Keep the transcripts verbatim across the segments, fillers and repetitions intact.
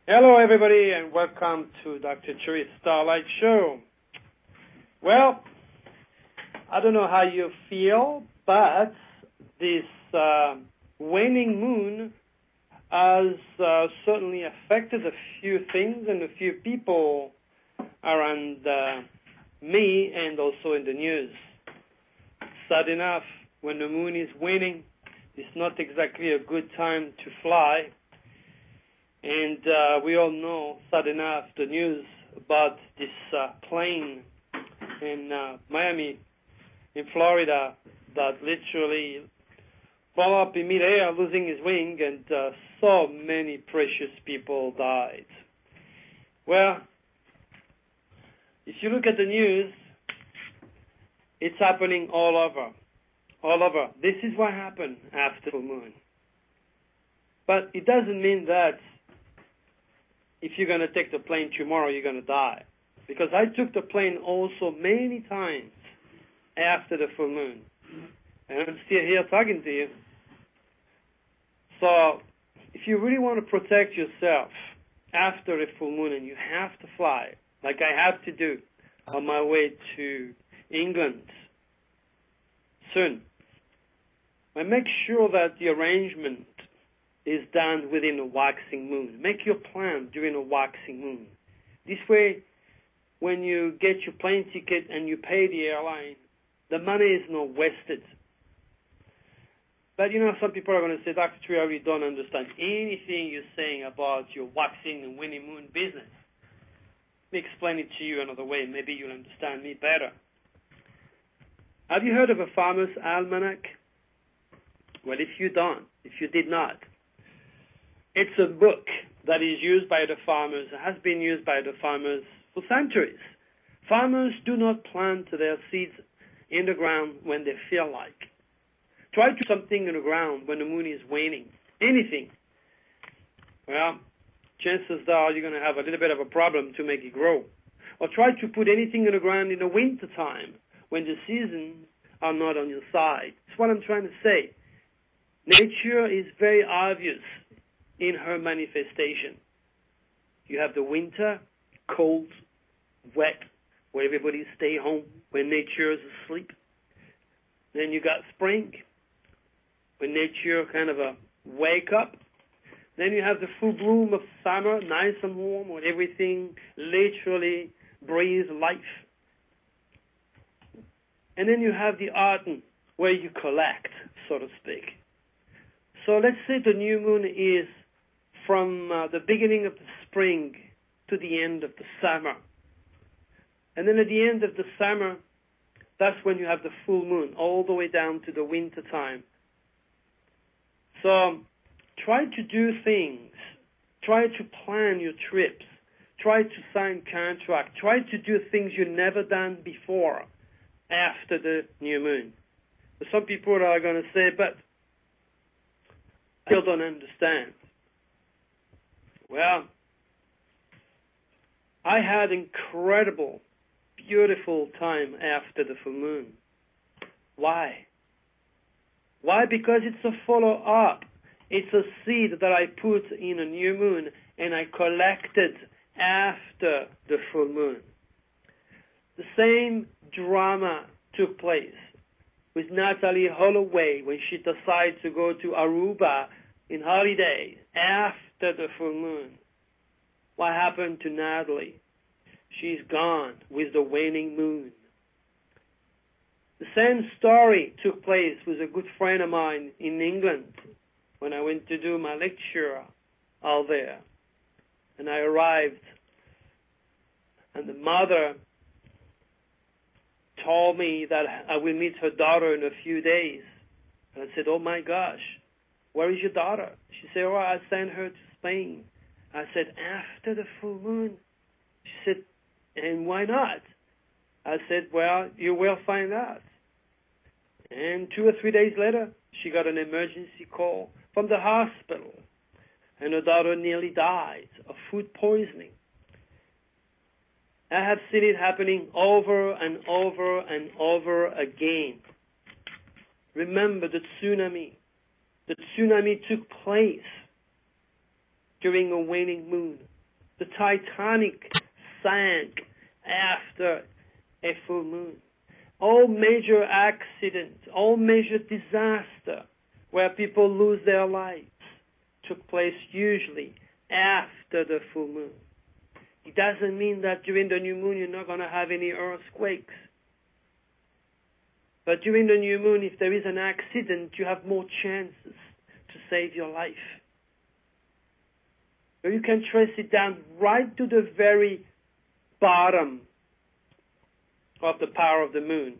Hello, everybody, and welcome to Doctor Cherry's Starlight Show. Well, I don't know how you feel, but this uh, waning moon has uh, certainly affected a few things and a few people around uh, me and also in the news. Sad enough, when the moon is waning, it's not exactly a good time to fly. And uh, we all know, sad enough, the news about this uh, plane in uh, Miami, in Florida, that literally fell up in midair, losing his wing, and uh, so many precious people died. Well, if you look at the news, it's happening all over, all over. This is what happened after the moon. But it doesn't mean that if you're going to take the plane tomorrow, you're going to die. Because I took the plane also many times after the full moon. And I'm still here talking to you. So if you really want to protect yourself after a full moon and you have to fly, like I have to do on my way to England soon, I make sure that the arrangement is done within a waxing moon. Make your plan during a waxing moon. This way, when you get your plane ticket and you pay the airline, the money is not wasted. But, you know, some people are going to say, Doctor Tree, I really don't understand anything you're saying about your waxing and waning moon business. Let me explain it to you another way. Maybe you'll understand me better. Have you heard of a farmer's almanac? Well, if you don't, if you did not, it's a book that is used by the farmers, has been used by the farmers for centuries. Farmers do not plant their seeds in the ground when they feel like. Try to put something in the ground when the moon is waning. Anything. Well, chances are you're going to have a little bit of a problem to make it grow. Or try to put anything in the ground in the winter time when the seasons are not on your side. That's what I'm trying to say. Nature is very obvious in her manifestation. You have the winter, cold, wet, where everybody stay home, when nature is asleep. Then you got spring, when nature kind of a wake up. Then you have the full bloom of summer, nice and warm, when everything literally breathes life. And then you have the autumn, where you collect, so to speak. So let's say the new moon is from uh, the beginning of the spring to the end of the summer. And then at the end of the summer, that's when you have the full moon, all the way down to the winter time. So try to do things. Try to plan your trips. Try to sign contracts. Try to do things you've never done before after the new moon. But some people are going to say, but I still don't understand. Well, I had incredible, beautiful time after the full moon. Why? Why? Because it's a follow-up. It's a seed that I put in a new moon and I collected after the full moon. The same drama took place with Natalie Holloway when she decided to go to Aruba in holidays after the full moon. What happened to Natalie? She's gone with the waning moon. The same story took place with a good friend of mine in England when I went to do my lecture out there. And I arrived, and the mother told me that I will meet her daughter in a few days. And I said, oh my gosh, where is your daughter? She said, oh, I sent her to Spain. I said, after the full moon? She said, and why not? I said, well, you will find out. And two or three days later, she got an emergency call from the hospital. And her daughter nearly died of food poisoning. I have seen it happening over and over and over again. Remember the tsunami. The tsunami took place during a waning moon. The Titanic sank after a full moon. All major accidents, all major disaster where people lose their lives took place usually after the full moon. It doesn't mean that during the new moon you're not going to have any earthquakes. But during the new moon, if there is an accident, you have more chances to save your life. So you can trace it down right to the very bottom of the power of the moon.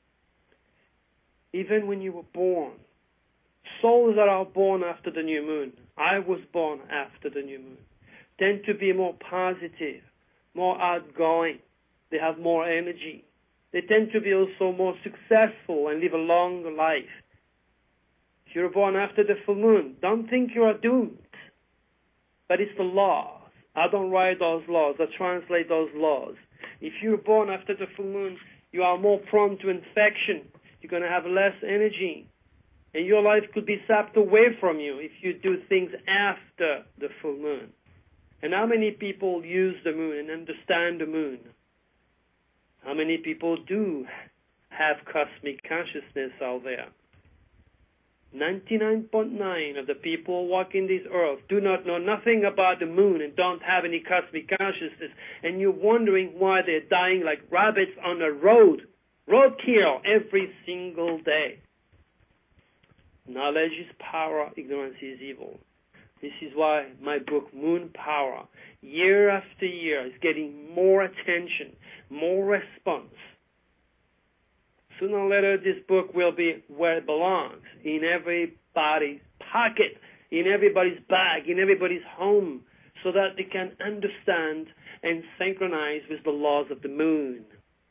Even when you were born, souls that are born after the new moon, I was born after the new moon, tend to be more positive, more outgoing. They have more energy. They tend to be also more successful and live a longer life. If you're born after the full moon, don't think you are doomed. But it's the laws. I don't write those laws. I translate those laws. If you're born after the full moon, you are more prone to infection. You're going to have less energy. And your life could be sapped away from you if you do things after the full moon. And how many people use the moon and understand the moon? How many people do have cosmic consciousness out there? ninety-nine point nine of the people walking this earth do not know nothing about the moon and don't have any cosmic consciousness. And you're wondering why they're dying like rabbits on a road. Roadkill every single day. Knowledge is power, ignorance is evil. This is why my book, Moon Power, year after year, is getting more attention, more response. Sooner or later, this book will be where it belongs, in everybody's pocket, in everybody's bag, in everybody's home, so that they can understand and synchronize with the laws of the moon.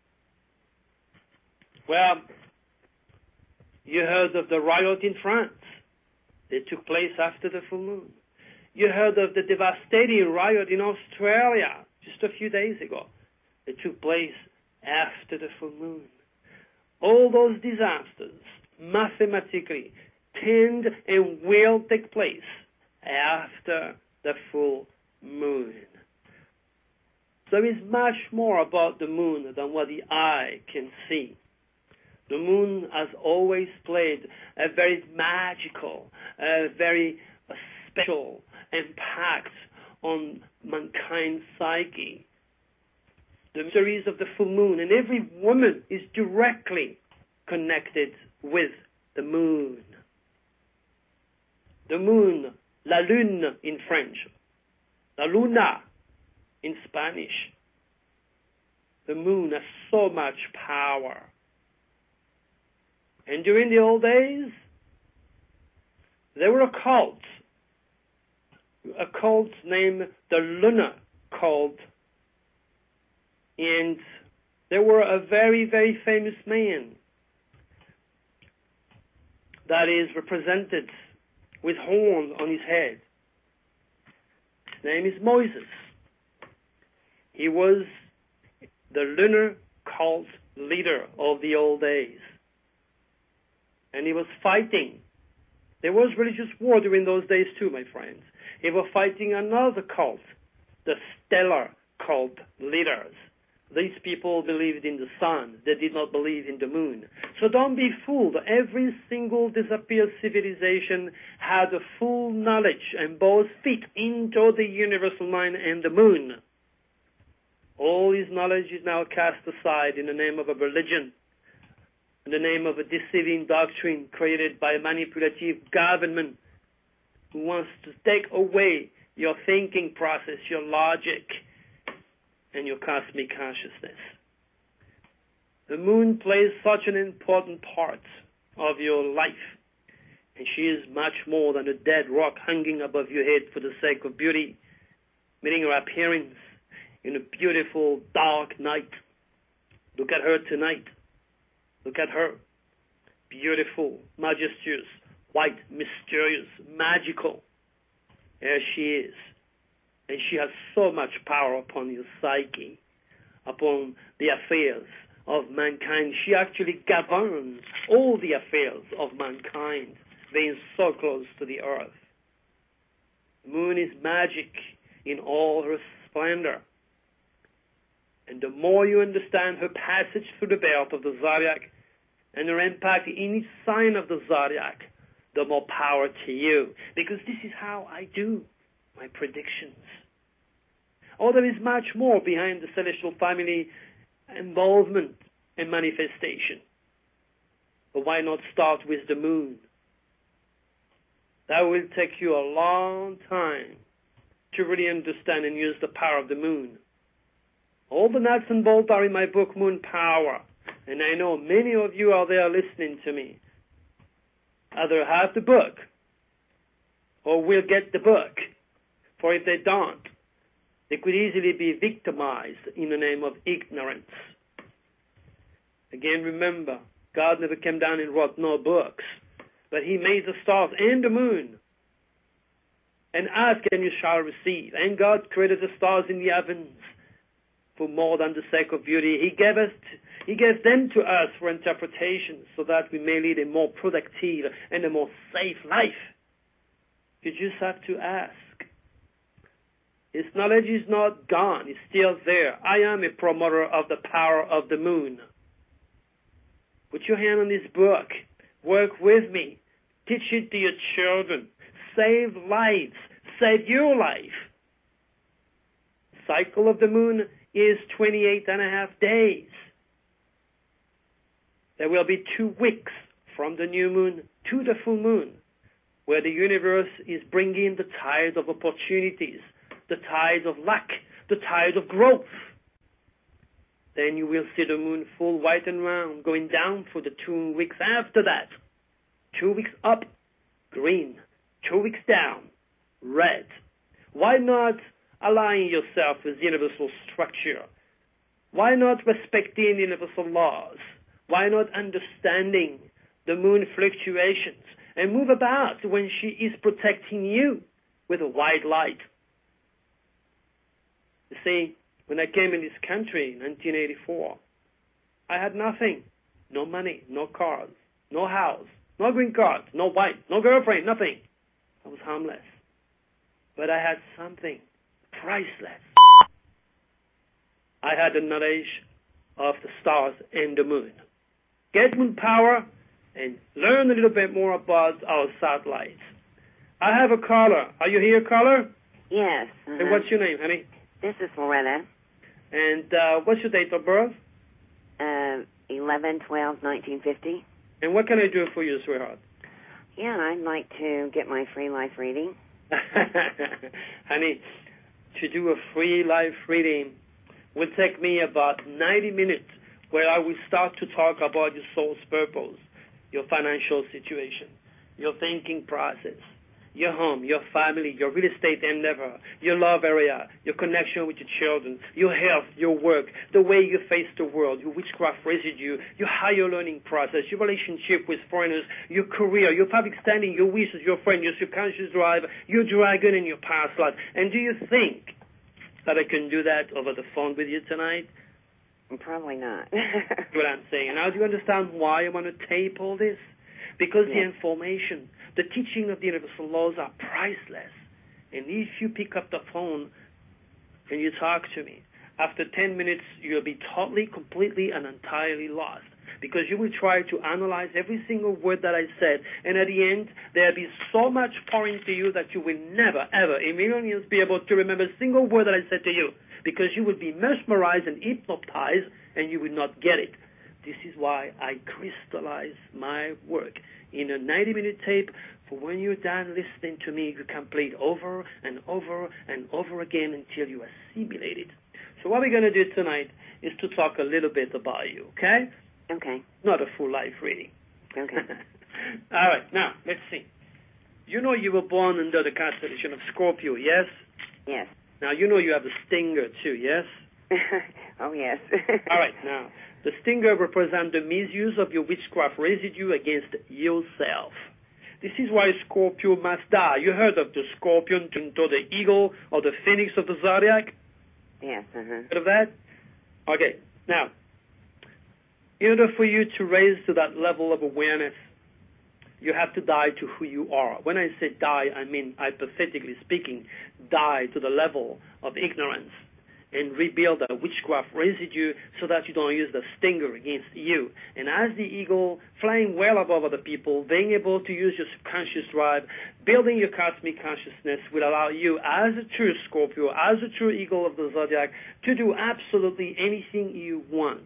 Well, you heard of the riot in France. It took place after the full moon. You heard of the devastating riot in Australia just a few days ago. It took place after the full moon. All those disasters, mathematically, tend and will take place after the full moon. There is much more about the moon than what the eye can see. The moon has always played a very magical, a very special impact on mankind's psyche. The mysteries of the full moon, and every woman is directly connected with the moon. The moon, la lune in French, la luna in Spanish. The moon has so much power. And during the old days, there were a cult, a cult named the Lunar cult. And there were a very, very famous man that is represented with horns on his head. His name is Moses. He was the lunar cult leader of the old days. And he was fighting. There was religious war during those days too, my friends. He was fighting another cult, the stellar cult leaders. These people believed in the sun. They did not believe in the moon. So don't be fooled. Every single disappeared civilization had a full knowledge and both fit into the universal mind and the moon. All his knowledge is now cast aside in the name of a religion, in the name of a deceiving doctrine created by a manipulative government who wants to take away your thinking process, your logic, and your cosmic consciousness. The moon plays such an important part of your life, and she is much more than a dead rock hanging above your head for the sake of beauty, meaning her appearance in a beautiful dark night. Look at her tonight. Look at her. Beautiful, majestuous, white, mysterious, magical. There she is. And she has so much power upon your psyche, upon the affairs of mankind. She actually governs all the affairs of mankind, being so close to the earth. The moon is magic. in all her splendor. And the more you understand her passage through the belt of the zodiac and her impact in each sign of the zodiac, the more power to you. Because this is how I do my predictions. Oh, there is much more behind the celestial family involvement and manifestation. But why not start with the moon? That will take you a long time to really understand and use the power of the moon. All the nuts and bolts are in my book, Moon Power. And I know many of you are there listening to me. Either have the book or will get the book. For if they don't, they could easily be victimized in the name of ignorance. Again, remember, God never came down and wrote no books, but He made the stars and the moon. And ask and you shall receive. And God created the stars in the heavens for more than the sake of beauty. He gave us, He gave them to us for interpretation so that we may lead a more productive and a more safe life. You just have to ask. His knowledge is not gone. It's still there. I am a promoter of the power of the moon. Put your hand on this book. Work with me. Teach it to your children. Save lives. Save your life. Cycle of the moon is twenty-eight and a half days. There will be two weeks from the new moon to the full moon, where the universe is bringing the tide of opportunities, the tide of luck, the tide of growth. Then you will see the moon full white and round going down for the two weeks after that. Two weeks up, green. Two weeks down, red. Why not align yourself with universal structure? Why not respecting universal laws? Why not understanding the moon fluctuations and move about when she is protecting you with a white light? You see, when I came in this country in nineteen eighty-four, I had nothing. No money, no cars, no house, no green card, no wife, no girlfriend, nothing. I was homeless. But I had something priceless. I had the knowledge of the stars and the moon. Get moon power and learn a little bit more about our satellites. I have a caller. Are you here, caller? Yes. Uh-huh. And what's your name, honey? This is Loretta. And uh, what's your date of birth? Uh, eleven twelve nineteen fifty. And what can I do for you, sweetheart? Yeah, I'd like to get my free life reading. Honey, to do a free life reading will take me about ninety minutes, where I will start to talk about your soul's purpose, your financial situation, your thinking process, your home, your family, your real estate endeavor, your love area, your connection with your children, your health, your work, the way you face the world, your witchcraft residue, your higher learning process, your relationship with foreigners, your career, your public standing, your wishes, your friend, your subconscious drive, your dragon in your past life. And do you think that I can do that over the phone with you tonight? Probably not. That's what I'm saying. Now, do you understand why I want to tape all this? Because yes. The information, the teaching of the universal laws are priceless. And if you pick up the phone and you talk to me, after ten minutes, you'll be totally, completely, and entirely lost. Because you will try to analyze every single word that I said. And at the end, there'll be so much pouring to you that you will never, ever, in a million years, be able to remember a single word that I said to you. Because you will be mesmerized and hypnotized, and you will not get it. This is why I crystallize my work in a ninety-minute tape for when you're done listening to me, you can play it over and over and over again until you assimilate it. So what we're going to do tonight is to talk a little bit about you, okay? Okay. Not a full life reading. Okay. All right. Now, let's see. You know you were born under the constellation of Scorpio, yes? Yes. Now, you know you have a stinger, too, yes? Oh, yes. All right. Now, the stinger represents the misuse of your witchcraft residue against yourself. This is why Scorpio must die. You heard of the scorpion turned to the eagle or the phoenix of the zodiac? Yes. Uh-huh. Heard of that? Okay. Now, in order for you to raise to that level of awareness, You have to die to who you are. When I say die, I mean, hypothetically speaking, die to the level of ignorance and rebuild a witchcraft residue so that you don't use the stinger against you. And as the eagle, flying well above other people, being able to use your subconscious drive, building your cosmic consciousness will allow you, as a true Scorpio, as a true eagle of the zodiac, to do absolutely anything you want.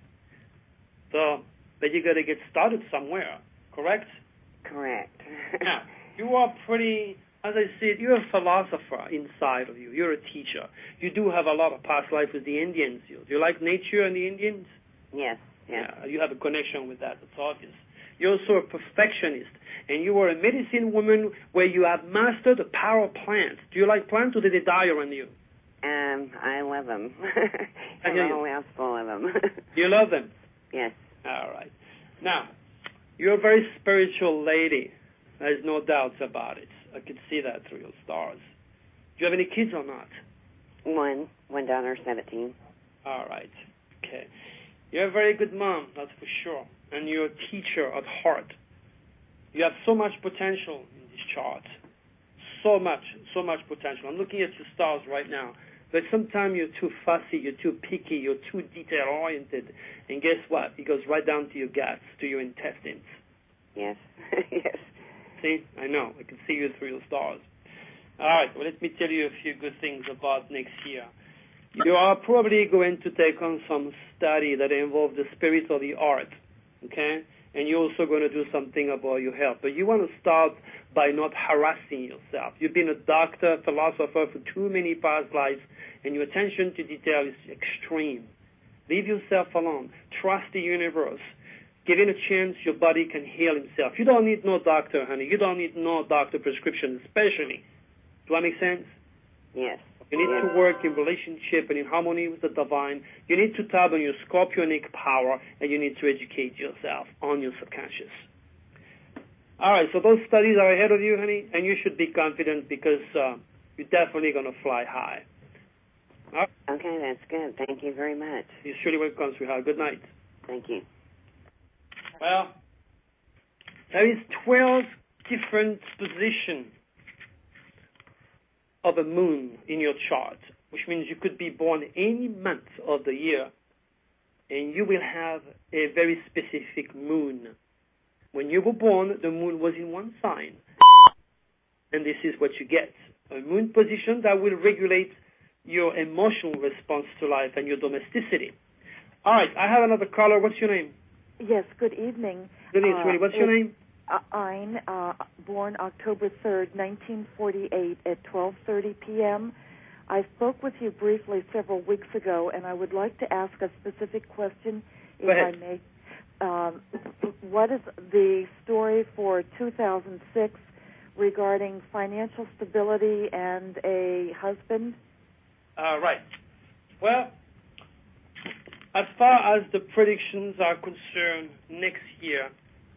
So, but you got to get started somewhere, correct? Correct. Now, you are pretty, as I said, you're a philosopher inside of you. You're a teacher. You do have a lot of past life with the Indians. Do you like nature and the Indians? Yes, yes. Yeah, you have a connection with that. It's obvious. You're also a perfectionist, and you are a medicine woman where you have mastered the power of plants. Do you like plants, or do they die around you? Um, I love them. I have hear a you. whole house full of them. You love them? Yes. All right. Now, you're a very spiritual lady. There's no doubts about it. I can see that through your stars. Do you have any kids or not? One. One daughter, seventeen. All right. Okay. You're a very good mom, that's for sure. And you're a teacher at heart. You have so much potential in this chart. So much, so much potential. I'm looking at your stars right now. But sometimes you're too fussy, you're too picky, you're too detail-oriented. And guess what? It goes right down to your guts, to your intestines. Yes. Yes. See? I know. I can see you through your stars. All right. Well, let me tell you a few good things about next year. You are probably going to take on some study that involves the spirit or the art, okay? And you're also going to do something about your health. But you want to start by not harassing yourself. You've been a doctor, philosopher for too many past lives, and your attention to detail is extreme. Leave yourself alone. Trust the universe. Given a chance, your body can heal himself. You don't need no doctor, honey. You don't need no doctor prescription, especially. Do that make sense? Yes. You need to work in relationship and in harmony with the divine. You need to tap on your scorpionic power, and you need to educate yourself on your subconscious. All right, so those studies are ahead of you, honey, and you should be confident because uh, you're definitely going to fly high. All right? Okay, that's good. Thank you very much. You're surely welcome, sweetheart. Good night. Thank you. Well, there is twelve different positions of a moon in your chart, which means you could be born any month of the year, and you will have a very specific moon. When you were born, the moon was in one sign, and this is what you get. A moon position that will regulate your emotional response to life and your domesticity. All right, I have another caller. What's your name? Yes, good evening. Good evening, Uh, sweetie. What's your name? Uh, Ein, uh, born October third, nineteen forty-eight at twelve thirty p.m. I spoke with you briefly several weeks ago, and I would like to ask a specific question, if Go ahead. I may. Um, what is the story for two thousand six regarding financial stability and a husband? Uh, right. Well, as far as the predictions are concerned, next year,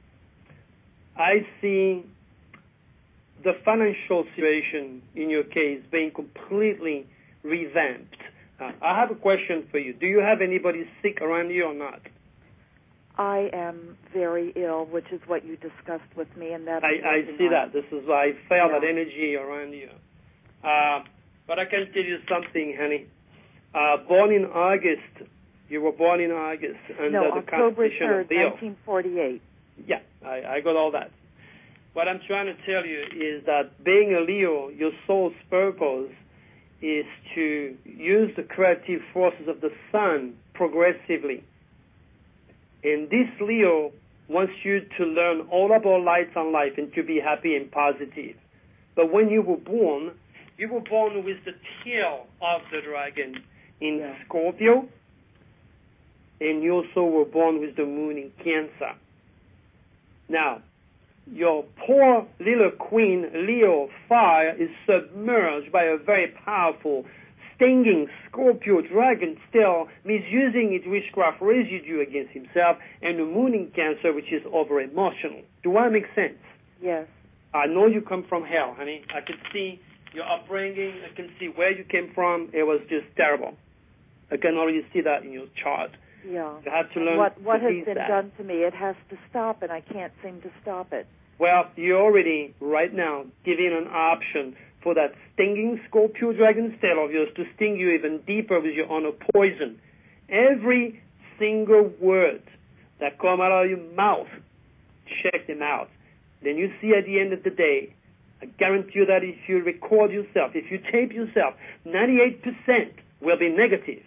I see the financial situation in your case being completely revamped. Uh, I have a question for you. Do you have anybody sick around you or not? I am very ill, which is what you discussed with me, and that I, I see that. This is why I felt Yeah. that energy around you. Uh, but I can tell you something, honey. Uh, born in August, you were born in August under No, the October Constitution third, of Leo. nineteen forty-eight. Yeah, I, I got all that. What I'm trying to tell you is that being a Leo, your soul's purpose is to use the creative forces of the sun progressively. And this Leo wants you to learn all about light and life and to be happy and positive. But when you were born, you were born with the tail of the dragon in Yeah. Scorpio, and you also were born with the moon in Cancer. Now, your poor little queen, Leo Fire, is submerged by a very powerful, stinging Scorpio dragon still, misusing its witchcraft residue against himself, and the moon in Cancer, which is over-emotional. Do I make sense? Yes. I know you come from hell, honey. I can see your upbringing. I can see where you came from. It was just terrible. I can already see that in your chart. Yeah. You have to And learn what what to has ease been that. done to me, it has to stop, and I can't seem to stop it. Well, you're already, right now, giving an option for that stinging Scorpio Dragon Tail of yours to sting you even deeper with your own poison. Every single word that come out of your mouth, check them out. Then you see at the end of the day, I guarantee you that if you record yourself, if you tape yourself, ninety-eight percent will be negative.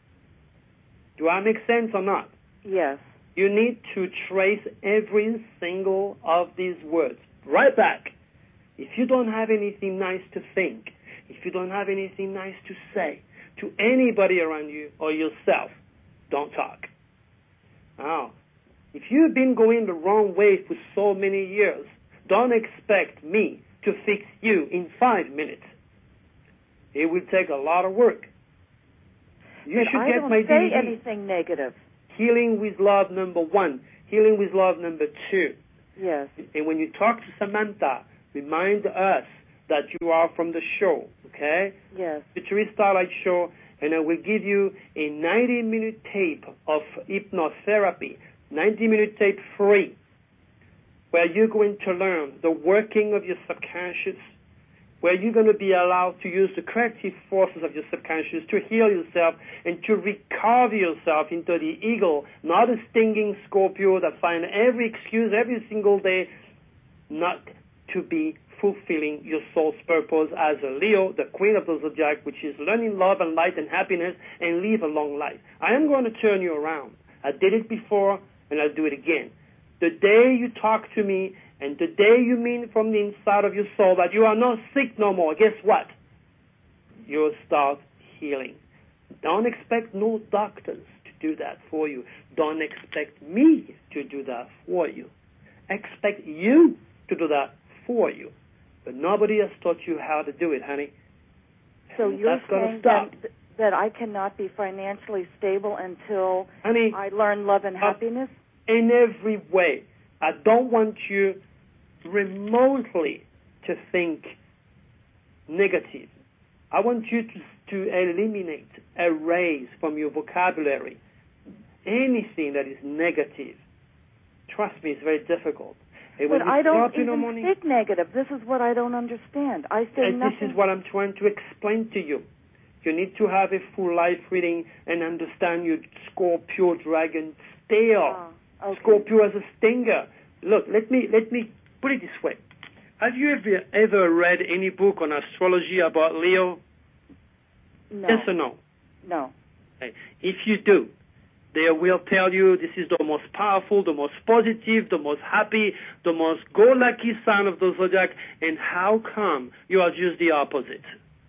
Do I make sense or not? Yes. You need to trace every single of these words right back. If you don't have anything nice to think, if you don't have anything nice to say to anybody around you or yourself, don't talk. Now, if you've been going the wrong way for so many years, don't expect me to fix you in five minutes. It will take a lot of work. You but should I get don't my say D V D. anything negative. Healing with Love number one, Healing with Love number two. Yes. And when you talk to Samantha, remind us that you are from the show, okay? Yes. The Therese Starlight Show, and I will give you a ninety-minute tape of hypnotherapy, ninety-minute tape free, where you're going to learn the working of your subconscious, where you're going to be allowed to use the corrective forces of your subconscious to heal yourself and to recover yourself into the eagle, not a stinging Scorpio that finds every excuse every single day not to be fulfilling your soul's purpose as a Leo, the queen of the zodiac, which is learning love and light and happiness and live a long life. I am going to turn you around. I did it before, and I'll do it again. The day you talk to me and the day you mean from the inside of your soul that you are not sick no more, guess what? You'll start healing. Don't expect no doctors to do that for you. Don't expect me to do that for you. Expect you to do that for you. But nobody has taught you how to do it, honey. So And you're that's gonna saying stop. that, that I cannot be financially stable until Honey, I learn love and happiness? in every way. I don't want you remotely to think negative. I want you to, to eliminate, erase from your vocabulary anything that is negative. Trust me, it's very difficult. And when But you I don't start in the even morning, speak negative. This is what I don't understand. I say and nothing. this is what I'm trying to explain to you. You need to have a full life reading and understand your Scorpio Dragon Tail. Ah, okay. Scorpio as a stinger. Look, let me let me put it this way. Have you ever ever read any book on astrology about Leo? No. Yes or no? No. Okay. If you do, they will tell you this is the most powerful, the most positive, the most happy, the most go-lucky sign of the zodiac. And how come you are just the opposite?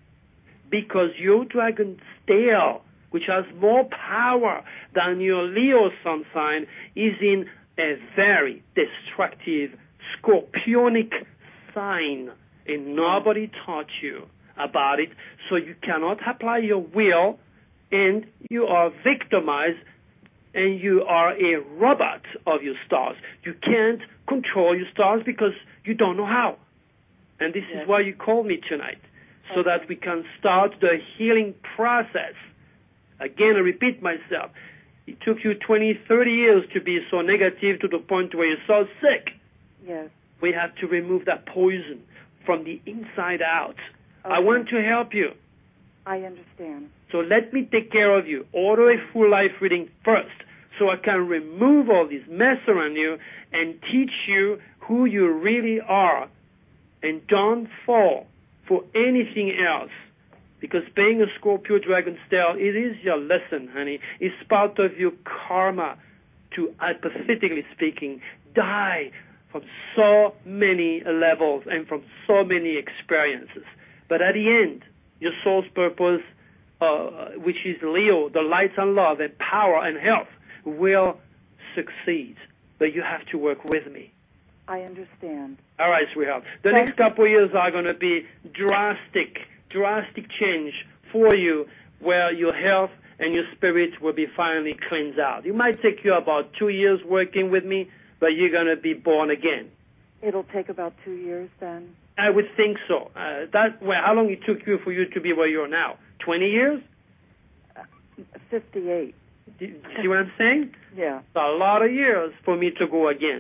Because your dragon tail, which has more power than your Leo sun sign, is in a very destructive scorpionic sign, and nobody taught you about it, so you cannot apply your will, and you are victimized, and you are a robot of your stars. You can't control your stars because you don't know how. And this Yes. is why you called me tonight, so Okay. that we can start the healing process. Again, I repeat myself. It took you twenty, thirty years to be so negative to the point where you're so sick. Yes. We have to remove that poison from the inside out. Okay. I want to help you. I understand. So let me take care of you. Order a full life reading first so I can remove all this mess around you and teach you who you really are. And don't fall for anything else. Because being a Scorpio Dragon Tail, it is your lesson, honey. It's part of your karma to, hypothetically speaking, die from so many levels and from so many experiences. But at the end, your soul's purpose, uh, which is Leo, the light and love and power and health, will succeed. But you have to work with me. I understand. All right, sweetheart. The Thank next couple of years are going to be drastic, drastic change for you, where your health and your spirit will be finally cleansed out. It might take you about two years working with me, but you're going to be born again. It'll take about two years then. I would think so. Uh, that well, how long it took you for you to be where you are now? Twenty years? Uh, Fifty-eight. Do you see what I'm saying? Yeah. It's a lot of years for me to go against.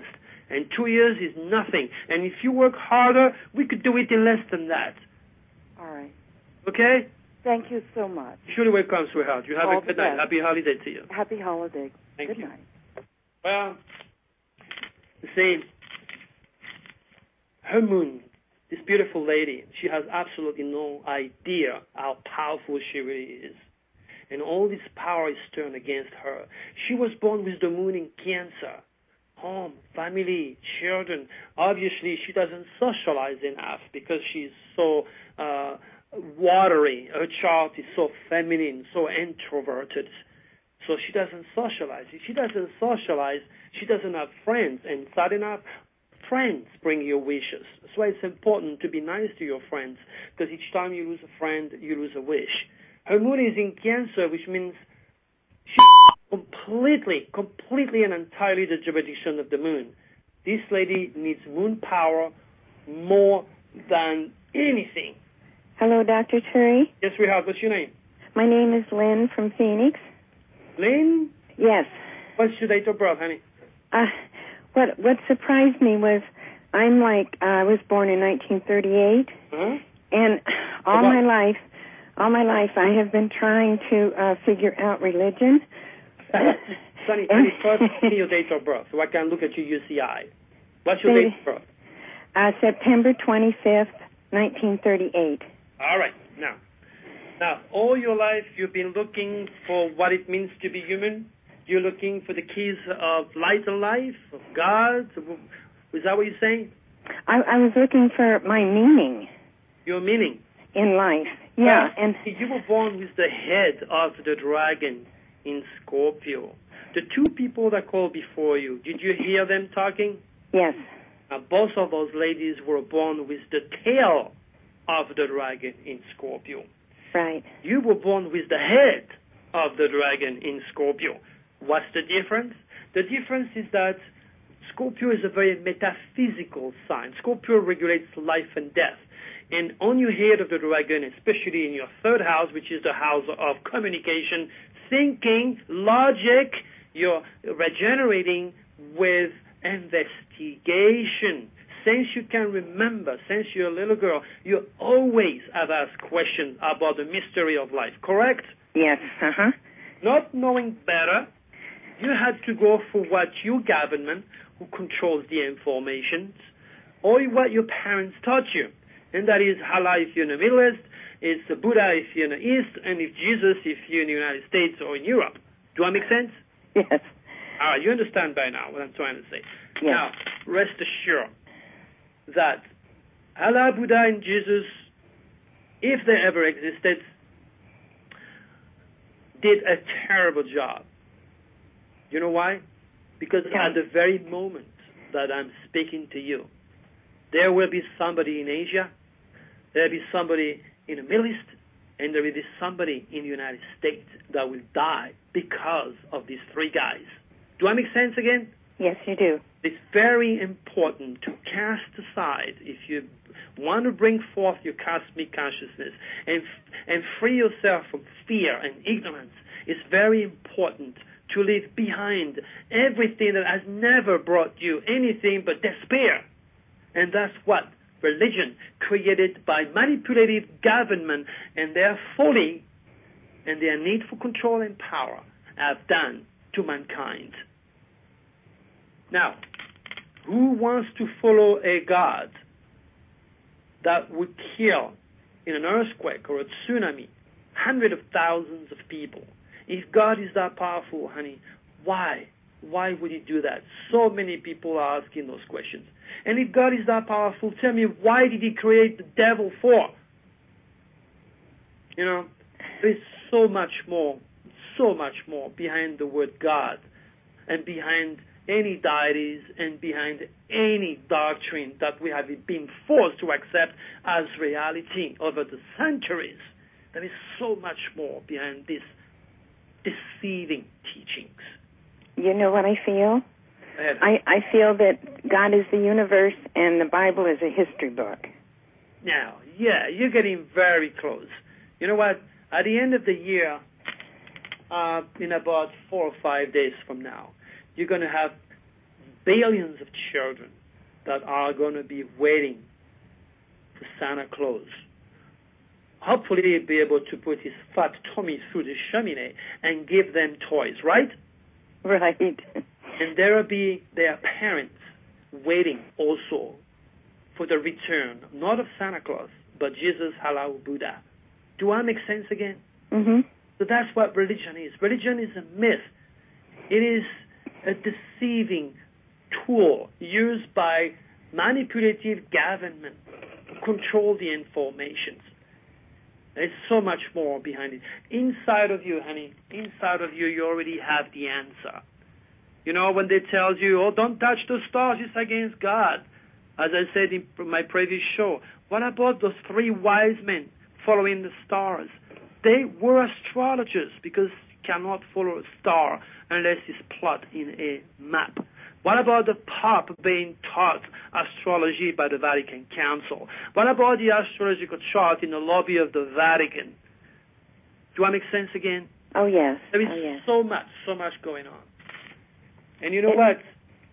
And two years is nothing. And if you work harder, we could do it in less than that. All right. Okay? Thank you so much. Surely welcome, sweetheart. You have All a good the night. best. Happy holiday to you. Happy holiday. Thank good you. night. Well, you see, her moon, this beautiful lady, she has absolutely no idea how powerful she really is. And all this power is turned against her. She was born with the moon in Cancer. Home, family, children. Obviously, she doesn't socialize enough because she's so uh, watery. Her chart is so feminine, so introverted. So she doesn't socialize. If she doesn't socialize, she doesn't have friends. And sad enough, friends bring you wishes. That's why it's important to be nice to your friends, because each time you lose a friend, you lose a wish. Her moon is in Cancer, which means she completely, completely and entirely the jurisdiction of the moon. This lady needs moon power more than anything. Hello, Doctor Turi. Yes, we have. What's your name? My name is Lynn from Phoenix. Lynn? Yes. What's your date of birth, honey? Uh, what what surprised me was I'm like, uh, I was born in nineteen thirty-eight, Uh-huh. and all About- my life, all my life I have been trying to uh, figure out religion. Sonny, honey, first give me your date of birth so I can look at your U C I. What's your Say- date of birth? Uh, September twenty-fifth, nineteen thirty-eight. All right. Now, now, all your life you've been looking for what it means to be human. You're looking for the keys of light and life, of God. Is that what you're saying? I, I was looking for my meaning Your meaning. in life. Yeah, Well, and you were born with the head of the dragon in Scorpio. The two people that called before you, did you hear them talking? yes, Now, both of those ladies were born with the tail of the dragon in Scorpio. right. You were born with the head of the dragon in Scorpio. What's the difference? The difference is that Scorpio is a very metaphysical sign. Scorpio regulates life and death. And on your head of the dragon, especially in your third house, which is the house of communication, thinking, logic, you're regenerating with investigation. Since you can remember, since you're a little girl, you always have asked questions about the mystery of life, correct? Yes, uh-huh. Not knowing better, you had to go for what your government, who controls the information, or what your parents taught you. And that is Allah if you're in the Middle East, it's Buddha if you're in the East, and if Jesus if you're in the United States or in Europe. Do I make sense? Yes. All right, you understand by now what I'm trying to say. Yes. Now, rest assured that Allah, Buddha, and Jesus, if they ever existed, did a terrible job. You know why? Because at the very moment that I'm speaking to you, there will be somebody in Asia, there will be somebody in the Middle East, and there will be somebody in the United States that will die because of these three guys. Do I make sense again? Yes, you do. It's very important to cast aside, if you want to bring forth your cosmic consciousness and and free yourself from fear and ignorance. It's very important to leave behind everything that has never brought you anything but despair. And that's what religion, created by manipulative government and their folly and their need for control and power, have done to mankind. Now, who wants to follow a God that would kill in an earthquake or a tsunami hundreds of thousands of people? If God is that powerful, honey, why? Why would he do that? So many people are asking those questions. And if God is that powerful, tell me, why did he create the devil for? You know, there's so much more, so much more behind the word God and behind any deities and behind any doctrine that we have been forced to accept as reality over the centuries. There is so much more behind these deceiving teachings. You know what I feel? I, I feel that God is the universe and the Bible is a history book. Now, yeah, you're getting very close. You know what? At the end of the year, uh, in about four or five days from now, you're going to have billions of children that are going to be waiting for Santa Claus. Hopefully he'll be able to put his fat tummy through the chimney and give them toys, right? Right. And there will be their parents waiting also for the return, not of Santa Claus, but Jesus, Allah, Buddha. Do I make sense again? Mm-hmm. So that's what religion is. Religion is a myth. It is a deceiving tool used by manipulative government to control the information. There's so much more behind it. Inside of you, honey, inside of you, you already have the answer. You know, when they tell you, oh, don't touch the stars, it's against God. As I said in my previous show, what about those three wise men following the stars? They were astrologers because you cannot follow a star unless it's plotted in a map. What about the Pope being taught astrology by the Vatican Council? What about the astrological chart in the lobby of the Vatican? Do I make sense again? Oh, yes. There is oh, yes. so much, so much going on. And you know it, what?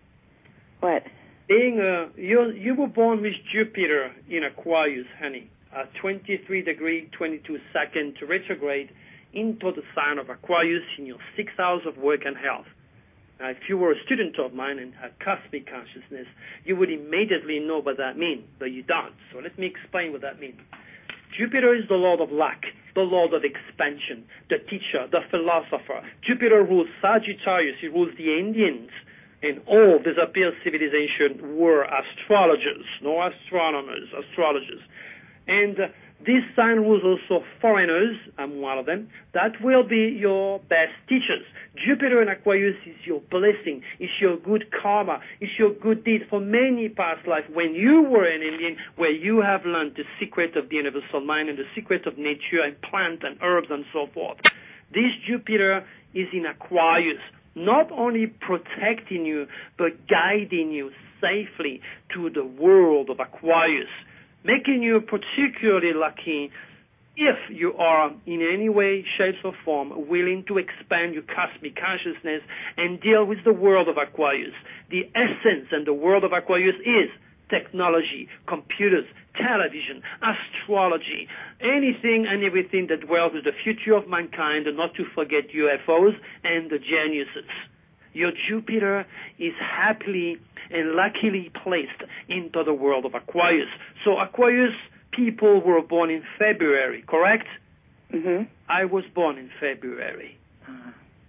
What? Being a, you, you were born with Jupiter in Aquarius, honey, at twenty-three degree, twenty-two second retrograde into the sign of Aquarius in your six hours of work and health. Now, if you were a student of mine and had cosmic consciousness, you would immediately know what that means, but you don't. So let me explain what that means. Jupiter is the lord of luck, the lord of expansion, the teacher, the philosopher. Jupiter rules Sagittarius, he rules the Indians, and all disappeared civilization were astrologers, no astronomers, astrologers. And uh, this sign rules also foreigners, I'm one of them, that will be your best teachers. Jupiter in Aquarius is your blessing, is your good karma, is your good deed for many past lives when you were an Indian, where you have learned the secret of the universal mind and the secret of nature and plants and herbs and so forth. This Jupiter is in Aquarius, not only protecting you, but guiding you safely to the world of Aquarius, making you particularly lucky if you are in any way, shape, or form willing to expand your cosmic consciousness and deal with the world of Aquarius. The essence and the world of Aquarius is technology, computers, television, astrology, anything and everything that dwells with the future of mankind, and not to forget U F Os and the geniuses. Your Jupiter is happily and luckily placed into the world of Aquarius. So Aquarius people were born in February, correct? Mm-hmm. I was born in February. Uh-huh.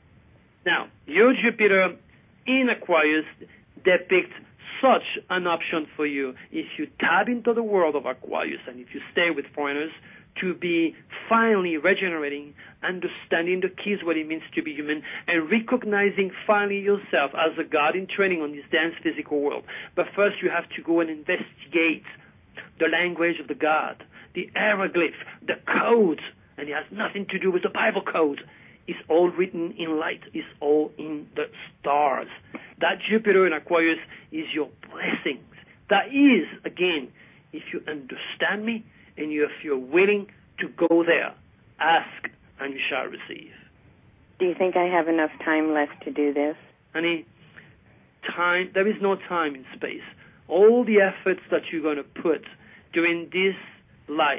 Now, your Jupiter in Aquarius depicts such an option for you if you tap into the world of Aquarius and if you stay with foreigners to be finally regenerating, understanding the keys, what it means to be human, and recognizing finally yourself as a God in training on this dense physical world. But first you have to go and investigate the language of the God, the hieroglyph, the codes, and it has nothing to do with the Bible code. It's all written in light. It's all in the stars. That Jupiter in Aquarius is your blessings. That is, again, if you understand me, and you, if you're willing to go there, ask and you shall receive. Do you think I have enough time left to do this? Honey, time, there is no time in space. All the efforts that you're going to put during this life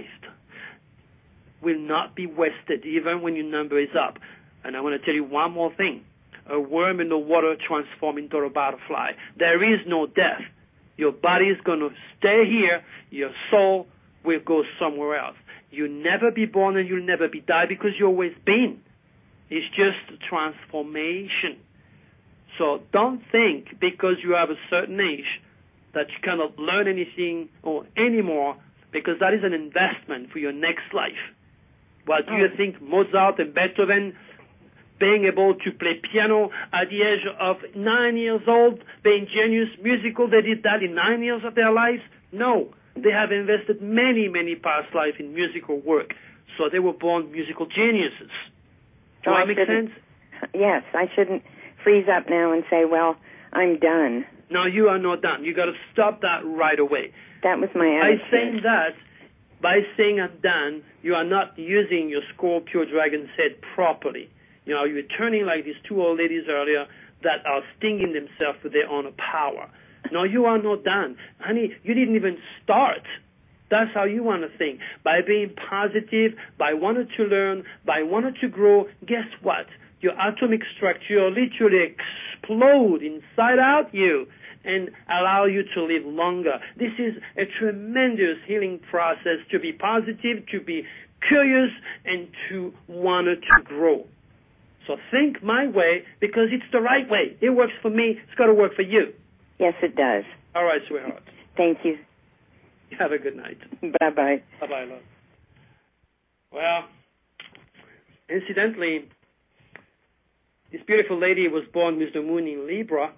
will not be wasted, even when your number is up. And I want to tell you one more thing. A worm in the water transforms into a butterfly. There is no death. Your body is going to stay here. Your soul will go somewhere else. You'll never be born and you'll never be die because you've always been. It's just a transformation. So don't think because you have a certain age that you cannot learn anything or anymore, because that is an investment for your next life. Well, do oh. you think Mozart and Beethoven being able to play piano at the age of nine years old, being genius musical, they did that in nine years of their lives? No. They have invested many, many past lives in musical work. So they were born musical geniuses. Do so I make sense? Yes, I shouldn't freeze up now and say, well, I'm done. No, you are not done. You got to stop that right away. That was my attitude. By saying that, by saying I'm done, you are not using your Scorpio dragon's head properly. You know, you're turning like these two old ladies earlier that are stinging themselves with their own power. No, you are not done. Honey, you didn't even start. That's how you want to think. By being positive, by wanting to learn, by wanting to grow, guess what? Your atomic structure will literally explode inside out you and allow you to live longer. This is a tremendous healing process, to be positive, to be curious, and to want to grow. So think my way, because it's the right way. It works for me. It's got to work for you. Yes, it does. All right, sweetheart. Thank you. Have a good night. Bye-bye. Bye-bye, love. Well, incidentally, this beautiful lady was born with the moon in Libra,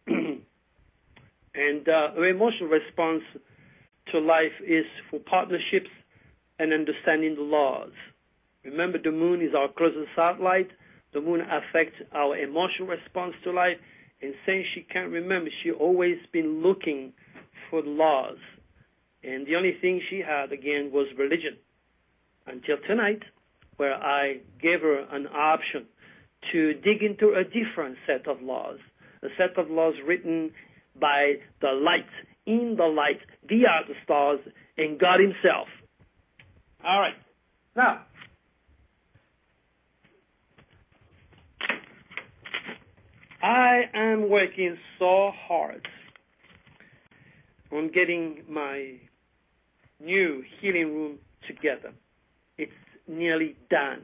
and uh, her emotional response to life is for partnerships and understanding the laws. Remember, the moon is our closest satellite. The moon affects our emotional response to life. And since she can't remember, she always been looking for the laws. And the only thing she had, again, was religion. Until tonight, where I gave her an option to dig into a different set of laws, a set of laws written by the light, in the light, via the stars, and God himself. All right. Now, I am working so hard on getting my new healing room together. It's nearly done.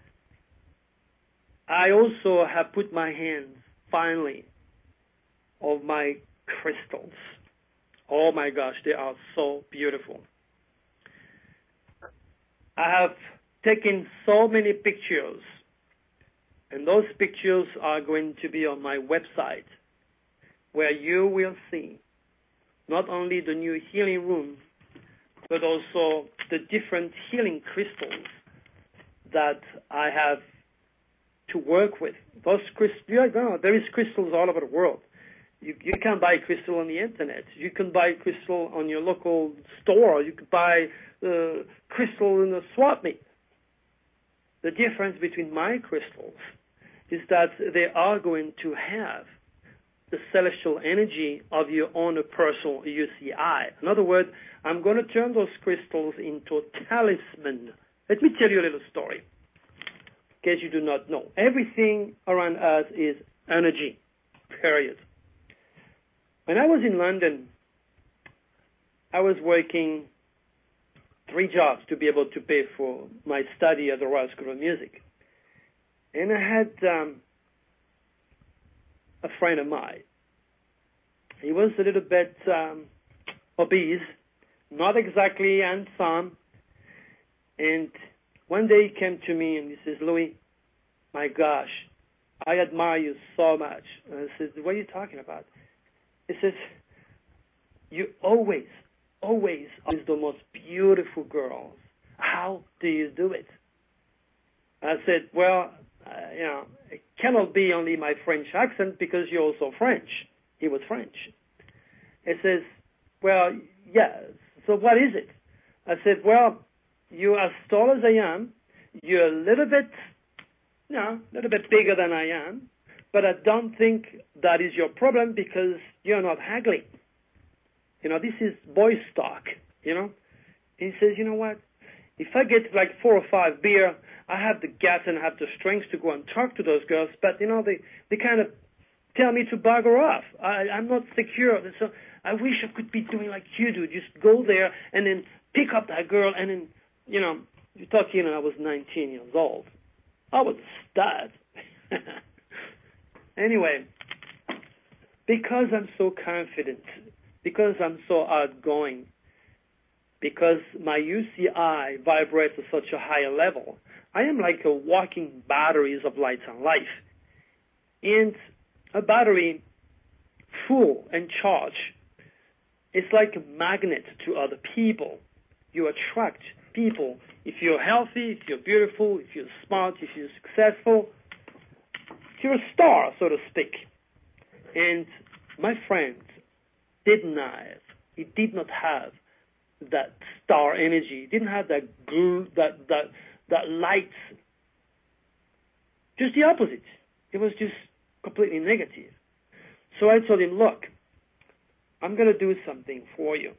I also have put my hands, finally, on my crystals. Oh my gosh, they are so beautiful. I have taken so many pictures, and those pictures are going to be on my website, where you will see not only the new healing room, but also the different healing crystals that I have to work with. Those crystals, you know, there is crystals all over the world. You, you can buy crystal on the internet. You can buy crystal on your local store. You can buy uh, crystal in a swap meet. The difference between my crystals is that they are going to have the celestial energy of your own personal U C I. In other words, I'm going to turn those crystals into a talisman. Let me tell you a little story, in case you do not know. Everything around us is energy, period. When I was in London, I was working three jobs to be able to pay for my study at the Royal School of Music. And I had um, a friend of mine. He was a little bit um, obese, not exactly handsome. And one day he came to me and he says, "Louis, my gosh, I admire you so much." And I said, "What are you talking about?" He says, "You always, always are the most beautiful girls. How do you do it?" I said, "Well, uh, you know, it cannot be only my French accent because you're also French." He was French. He says, "Well, yes. So what is it?" I said, "Well, you're as tall as I am. You're a little bit, you know, a little bit bigger than I am. But I don't think that is your problem because you're not ugly. You know, this is boy stock, you know." He says, "You know what? If I get like four or five beer, I have the guts and I have the strength to go and talk to those girls. But, you know, they, they kind of tell me to bugger off. I, I'm not secure. So I wish I could be doing like you do. Just go there and then pick up that girl and then, you know," you're talking, I was nineteen years old. I was a stud. Anyway, because I'm so confident, because I'm so outgoing, because my U C I vibrates at such a higher level, I am like a walking batteries of light and life. And a battery full and charged, it's like a magnet to other people. You attract people. If you're healthy, if you're beautiful, if you're smart, if you're successful, you're a star, so to speak. And my friend did not have, he did not have that star energy. He didn't have that glue, that that that light. Just the opposite. It was just completely negative. So I told him, look, I'm going to do something for you.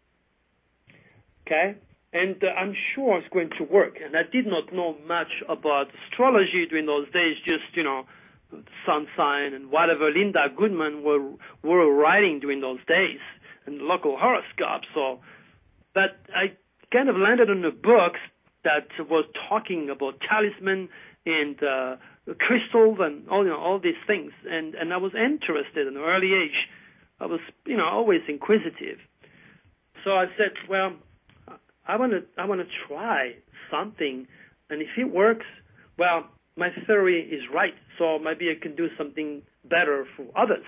Okay? And uh, I'm sure it's going to work. And I did not know much about astrology during those days, just, you know, sun sign and whatever Linda Goodman were were writing during those days, and local horoscopes. So, but I kind of landed on a book that was talking about talisman and uh, crystals and all you know all these things, and and I was interested in an early age. I was you know always inquisitive. So I said, well, I want to I want to try something, and if it works, well, my theory is right, so maybe I can do something better for others.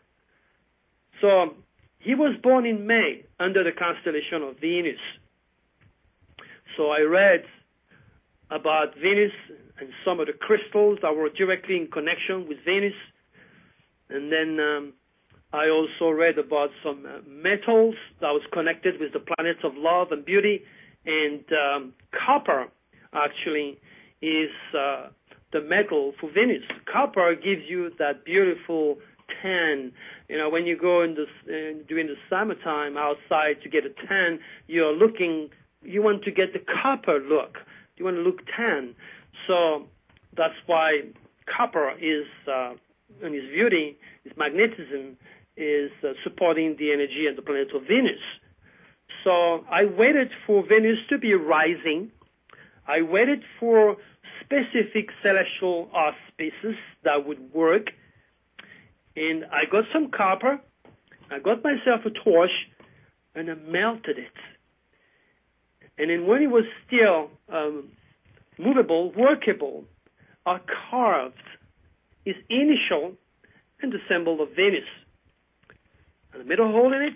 So he was born in May under the constellation of Venus. So I read about Venus and some of the crystals that were directly in connection with Venus. And then um, I also read about some uh, metals that was connected with the planets of love and beauty. And um, copper, actually, is uh, the metal for Venus. Copper gives you that beautiful tan. You know, when you go in the, uh, during the summertime outside to get a tan, you're looking, you want to get the copper look. You want to look tan. So that's why copper is, uh, and its beauty, its magnetism, is uh, supporting the energy of the planet of Venus. So I waited for Venus to be rising. I waited for specific celestial auspices that would work. And I got some copper. I got myself a torch, and I melted it. And then when it was still um, movable, workable, I carved its initial and the symbol of Venus. And I made a hole in it,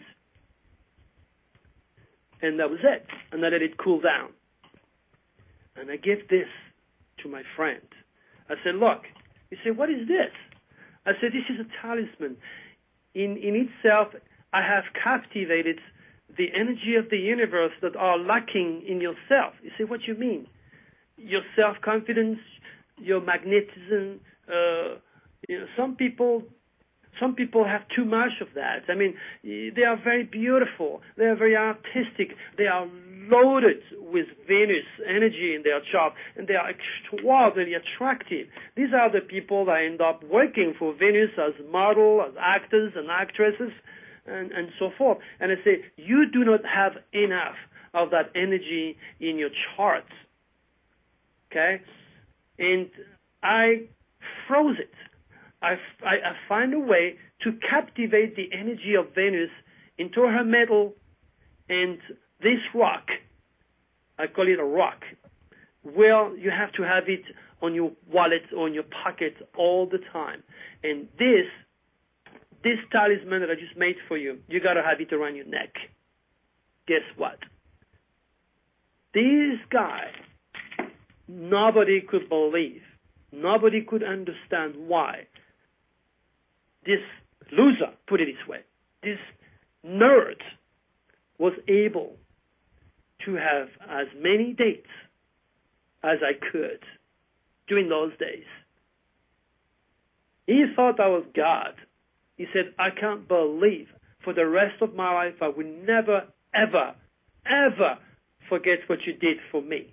and that was it. And I let it cool down. And I gave this to my friend. I said, look. He said, what is this? I said, this is a talisman. In, in itself, I have captivated the energy of the universe that are lacking in yourself. You say, what do you mean? Your self-confidence, your magnetism. Uh, you know, some people, some people have too much of that. I mean, they are very beautiful. They are very artistic. They are loaded with Venus energy in their chart, and they are extraordinarily attractive. These are the people that end up working for Venus as model, as actors and actresses, and, and so forth. And I say, you do not have enough of that energy in your charts. Okay? And I froze it. I, I, I find a way to captivate the energy of Venus into her metal, and this rock, I call it a rock, well, you have to have it on your wallet or in your pocket all the time. And this, this talisman that I just made for you, you got to have it around your neck. Guess what? This guy, nobody could believe, nobody could understand why this loser, put it this way, this nerd was able to have as many dates as I could during those days. He thought I was God. He said, I can't believe for the rest of my life I will never, ever, ever forget what you did for me.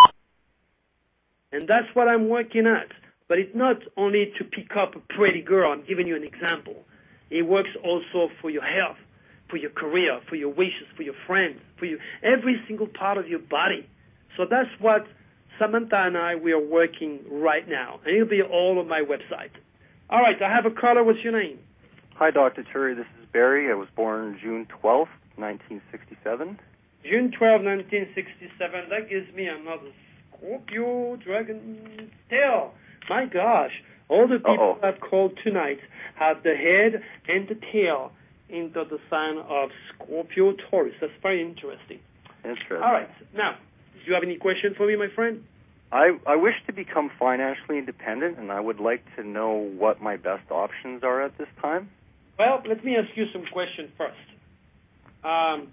And that's what I'm working at. But it's not only to pick up a pretty girl. I'm giving you an example. It works also for your health, for your career, for your wishes, for your friends, for you, every single part of your body. So that's what Samantha and I, we are working right now. And it'll be all on my website. All right, I have a caller. What's your name? Hi, Doctor Turi. This is Barry. I was born June twelfth, nineteen sixty-seven. June twelfth, nineteen sixty-seven. That gives me another Scorpio dragon tail. My gosh. All the people Uh-oh. I've called tonight have the head and the tail into the sign of Scorpio Taurus. That's very interesting. Interesting. All right. Now, do you have any questions for me, my friend? I, I wish to become financially independent, and I would like to know what my best options are at this time. Well, let me ask you some questions first. Um,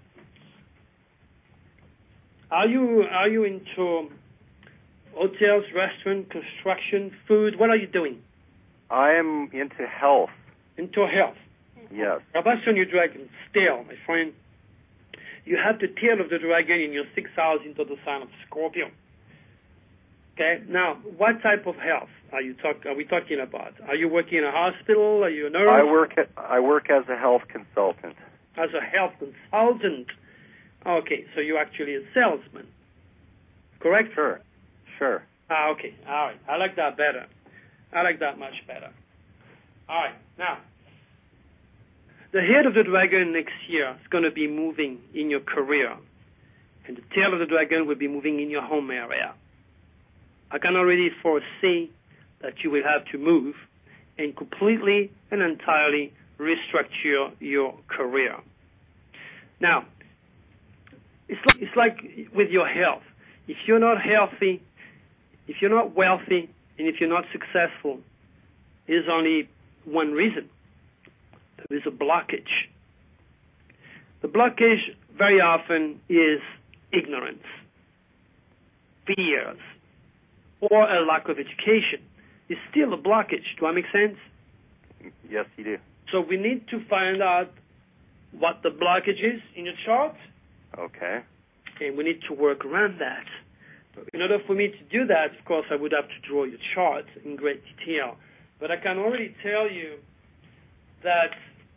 are you are you into hotels, restaurant, construction, food? What are you doing? Uh, I am into health. Into health. Yes. Now, that's when your dragon still, my friend. You have the tail of the dragon in your sixth house into the sign of Scorpio. Okay. Now, what type of health are you talk? Are we talking about? Are you working in a hospital? Are you a nurse? I work. At, I work as a health consultant. As a health consultant. Okay, so you're actually a salesman. Correct? Sure. Sure. Ah, okay. All right. I like that better. I like that much better. All right. Now, the head of the dragon next year is going to be moving in your career, and the tail of the dragon will be moving in your home area. I can already foresee that you will have to move and completely and entirely restructure your career. Now, it's like, it's like with your health. If you're not healthy, if you're not wealthy, and if you're not successful, there's only one reason. There is a blockage. The blockage very often is ignorance, fears, or a lack of education. It's still a blockage. Do I make sense? Yes, you do. So we need to find out what the blockage is in your chart. Okay. And we need to work around that. But in order for me to do that, of course, I would have to draw your chart in great detail. But I can already tell you that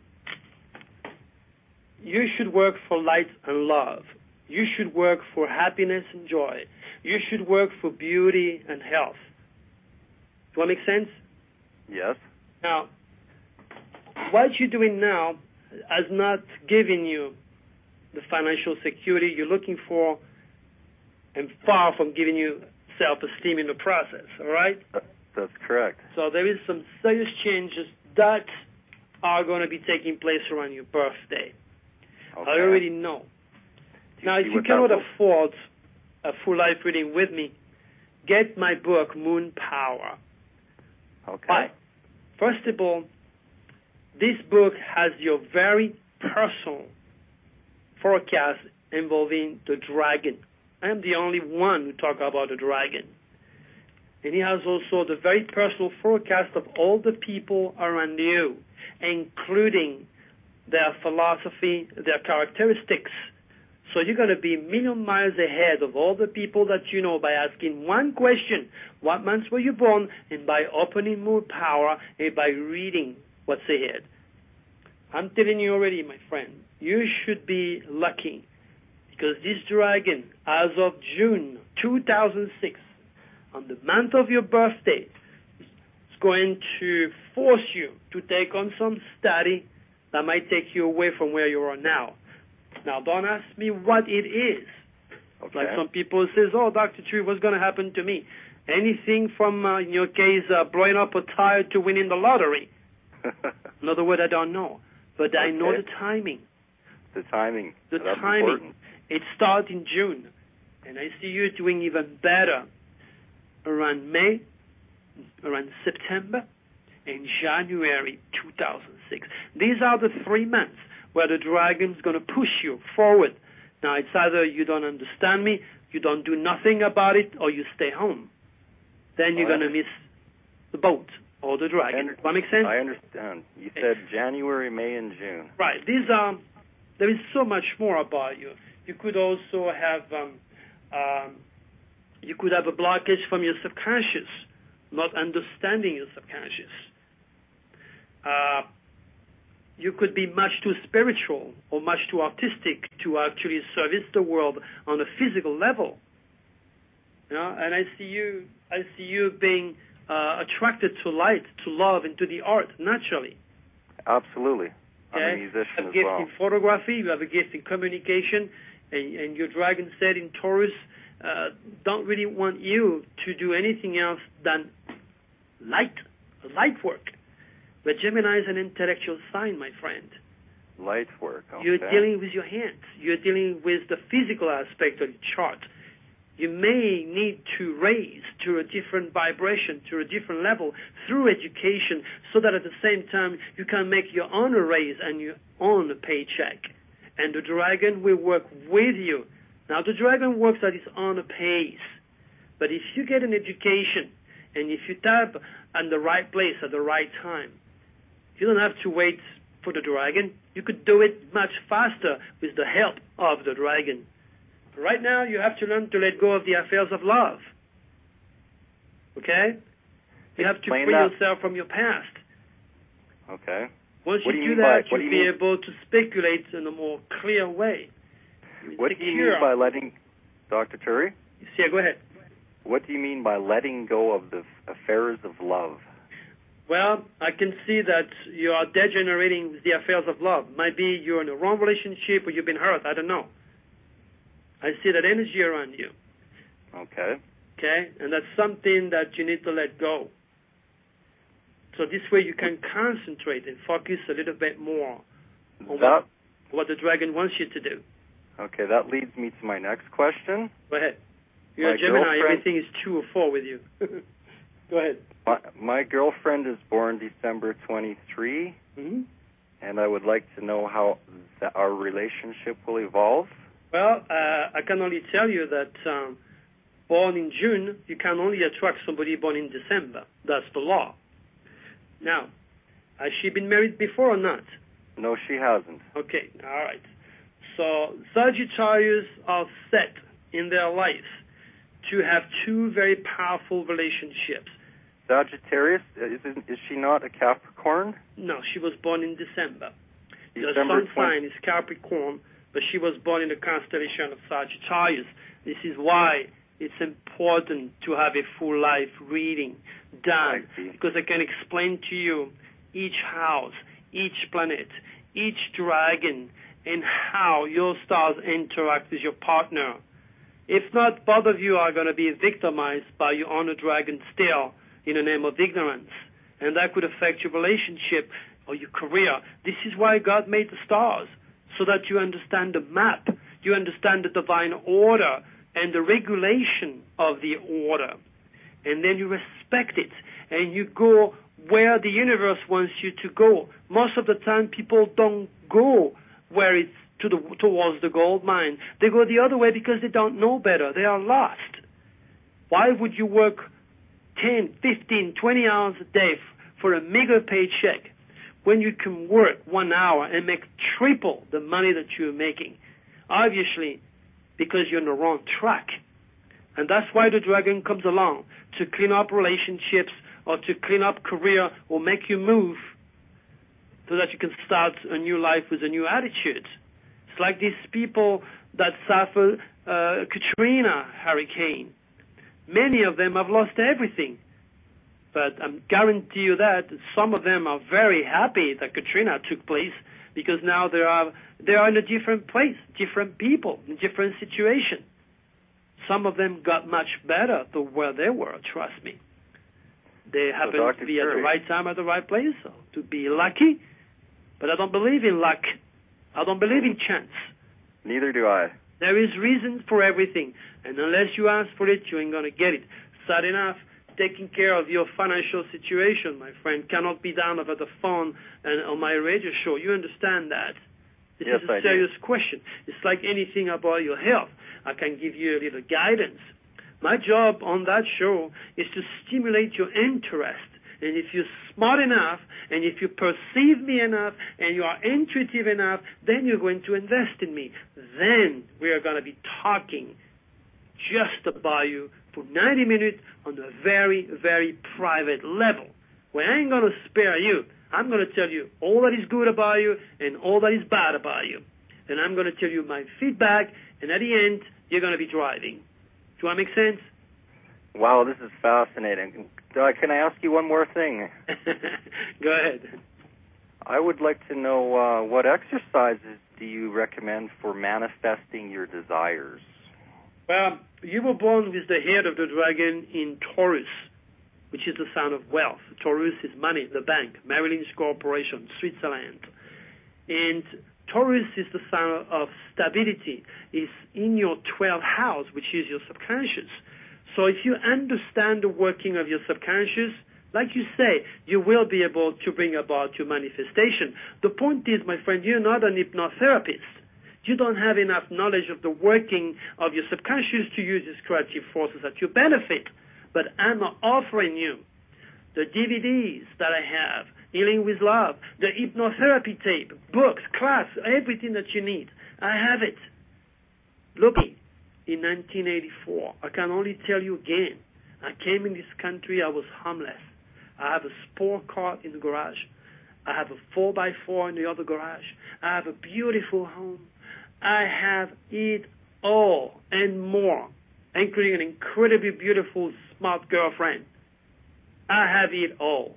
you should work for light and love. You should work for happiness and joy. You should work for beauty and health. Do that make sense? Yes. Now, what you're doing now has not given you the financial security you're looking for, and far from giving you self-esteem in the process, all right? That's correct. So there is some serious changes that are going to be taking place around your birthday. Okay. I already know. Now, if you cannot afford a full life reading with me, get my book, Moon Power. Okay. Why? First of all, this book has your very personal forecast involving the dragon. I am the only one who talks about the dragon. And he has also the very personal forecast of all the people around you, including their philosophy, their characteristics. So you're going to be a million miles ahead of all the people that you know by asking one question: what month were you born? And by opening Moon Power and by reading what's ahead. I'm telling you already, my friend, you should be lucky, because this dragon, as of June two thousand six, on the month of your birthday, is going to force you to take on some study that might take you away from where you are now. Now, don't ask me what it is. Okay. Like some people says, oh, Doctor Tree, what's going to happen to me? Anything from, uh, in your case, uh, blowing up a tire to winning the lottery. In other words, I don't know. But I okay. know the timing. The timing. The That's timing. Important. It starts in June. And I see you doing even better around May, around September, and January two thousand six. These are the three months where the dragon's going to push you forward. Now, it's either you don't understand me, you don't do nothing about it, or you stay home. Then you're going to miss the boat or the dragon. Does that make sense? I understand. You said January, May, and June. Right. These are. There is so much more about you. You could also have. Um, um, you could have a blockage from your subconscious, not understanding your subconscious. Uh, you could be much too spiritual or much too artistic to actually service the world on a physical level. You know, and I see you. I see you being uh, attracted to light, to love, and to the art naturally. Absolutely. Okay? I'm a musician you have a as gift well. in photography. You have a gift in communication, and, and your dragon said in Taurus, uh, don't really want you to do anything else than light, light work. But Gemini is an intellectual sign, my friend. Light work. Okay. You're dealing with your hands. You're dealing with the physical aspect of the chart. You may need to raise to a different vibration, to a different level through education, so that at the same time you can make your own raise and your own paycheck. And the dragon will work with you. Now, the dragon works at his own pace. But if you get an education And if you tap at the right place at the right time, you don't have to wait for the dragon. You could do it much faster with the help of the dragon. Right now, you have to learn to let go of the affairs of love. Okay? You have to Explain free that. yourself from your past. Okay. Once What you do do you mean that, by- what you'll do you be mean- able to speculate in a more clear way. What do you mean by letting, Doctor Turi? Yeah, go ahead. What do you mean by letting go of the affairs of love? Well, I can see that you are degenerating with the affairs of love. Maybe you're in a wrong relationship or you've been hurt. I don't know. I see that energy around you. Okay. Okay? And that's something that you need to let go. So this way you can concentrate and focus a little bit more on That, what, what the dragon wants you to do. okay, that leads me to my next question. Go ahead. You're My a Gemini. girlfriend- Everything is two or four with you. Go ahead. My, my girlfriend is born December twenty-third, Mm-hmm. and I would like to know how th- our relationship will evolve. Well, uh, I can only tell you that um, born in June, you can only attract somebody born in December. That's the law. Now, has she been married before or not? No, she hasn't. Okay, all right. So Sagittarius are set in their life to have two very powerful relationships. Sagittarius, is, is she not a Capricorn? No, she was born in December. Her December sun sign is Capricorn, but she was born in the constellation of Sagittarius. This is why it's important to have a full life reading done, because I can explain to you each house, each planet, each dragon, and how your stars interact with your partner. If not, both of you are going to be victimized by your own dragon still in the name of ignorance, and that could affect your relationship or your career. This is why God made the stars, so that you understand the map, you understand the divine order and the regulation of the order, and then you respect it, and you go where the universe wants you to go. Most of the time, people don't go where it's to the, towards the gold mine. They go the other way because they don't know better. They are lost. Why would you work ten, fifteen, twenty hours a day f- for a meager paycheck when you can work one hour and make triple the money that you're making? Obviously, because you're on the wrong track. And that's why the dragon comes along, to clean up relationships or to clean up career or make you move so that you can start a new life with a new attitude. It's like these people that suffered uh, Katrina hurricane. Many of them have lost everything. But I guarantee you that some of them are very happy that Katrina took place, because now they are they are in a different place, different people, in different situation. Some of them got much better to where they were, trust me. They happen so to be at the right time at the right place, so to be lucky. But I don't believe in luck. I don't believe in chance. Neither do I. There is reason for everything, and unless you ask for it, you ain't going to get it. Sad enough, taking care of your financial situation, my friend, cannot be done over the phone and on my radio show. You understand that? This yes, is a I serious do. question. It's like anything about your health. I can give you a little guidance. My job on that show is to stimulate your interest. And if you're smart enough, and if you perceive me enough, and you are intuitive enough, then you're going to invest in me. Then we are going to be talking just about you for ninety minutes on a very, very private level, where I ain't going to spare you. I'm going to tell you all that is good about you and all that is bad about you. And I'm going to tell you my feedback, and at the end, you're going to be driving. Do I make sense? Wow, this is fascinating. Uh, can I ask you one more thing? Go ahead. I would like to know uh, what exercises do you recommend for manifesting your desires? Well, you were born with the head of the dragon in Taurus, which is the sign of wealth. Taurus is money, the bank, Merrill Lynch Corporation, Switzerland. And Taurus is the sign of stability. It's in your twelfth house, which is your subconscious. So if you understand the working of your subconscious, like you say, you will be able to bring about your manifestation. The point is, my friend, you're not an hypnotherapist. You don't have enough knowledge of the working of your subconscious to use its creative forces at your benefit. but I'm offering you the D V Ds that I have, Healing with Love, the hypnotherapy tape, books, class, everything that you need. I have it. Look, in nineteen eighty-four, I can only tell you again, I came in this country, I was homeless. I have a sport car in the garage. I have a four by four in the other garage. I have a beautiful home. I have it all and more, including an incredibly beautiful, smart girlfriend. I have it all.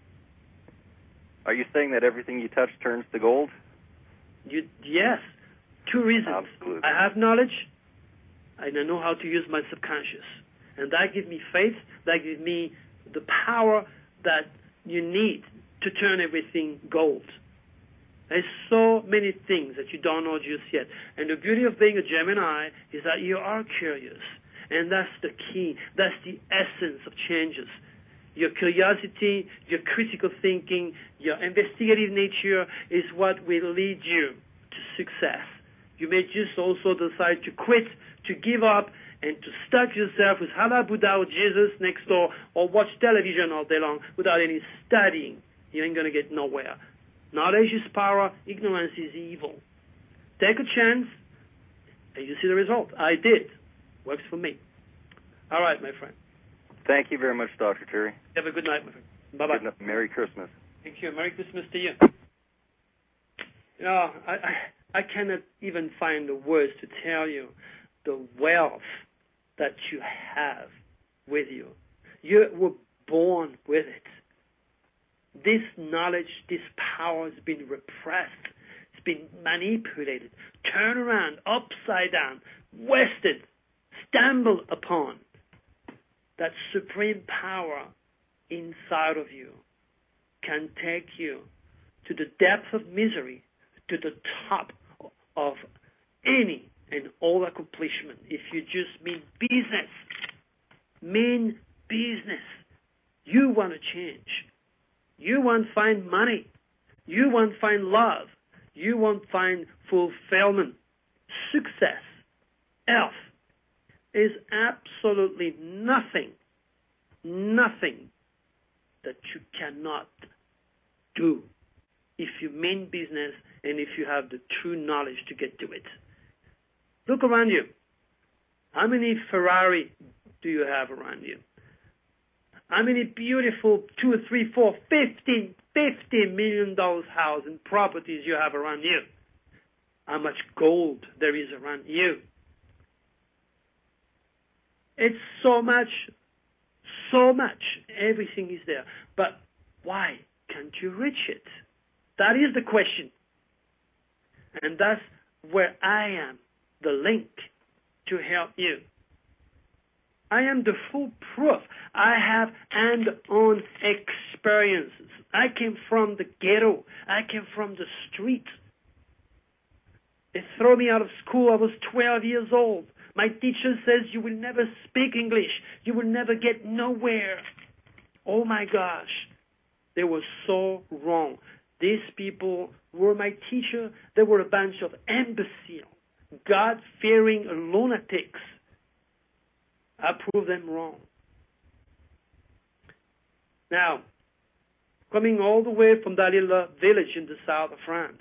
Are you saying that everything you touch turns to gold? You, yes. Two reasons. Absolutely. I have knowledge, and I know how to use my subconscious. And that gives me faith. That gives me the power that you need to turn everything gold. There's so many things that you don't know just yet. And the beauty of being a Gemini is that you are curious. And that's the key. That's the essence of changes. Your curiosity, your critical thinking, your investigative nature is what will lead you to success. You may just also decide to quit, to give up, and to stuck yourself with Allah, Buddha, or Jesus next door, or watch television all day long without any studying. You ain't going to get nowhere. Knowledge is power. Ignorance is evil. Take a chance, and you see the result. I did. Works for me. All right, my friend. Thank you very much, Doctor Terry. Have a good night, my friend. Bye-bye. Good night. Merry Christmas. Thank you. Merry Christmas to you. You know, I, I, I cannot even find the words to tell you the wealth that you have with you. You were born with it. This knowledge, this power has been repressed. It's been manipulated, turned around, upside down, wasted, stumbled upon. That supreme power inside of you can take you to the depth of misery, to the top of any and all accomplishment. If you just mean business, mean business, you want to change. You want to find money. You want to find love. You want to find fulfillment, success, health. Is absolutely nothing, nothing that you cannot do if you mean business and if you have the true knowledge to get to it. Look around you. How many Ferrari do you have around you? How many beautiful two or three, four, fifteen, fifty million dollars house and properties you have around you? How much gold there is around you? It's so much, so much. Everything is there. But why can't you reach it? That is the question. And that's where I am, the link to help you. I am the full proof. I have hand-on experiences. I came from the ghetto. I came from the street. They threw me out of school. I was twelve years old. My teacher says you will never speak English. You will never get nowhere. Oh, my gosh. They were so wrong. These people were my teacher. They were a bunch of imbeciles, God-fearing lunatics. I proved them wrong. Now, coming all the way from that little village in the south of France,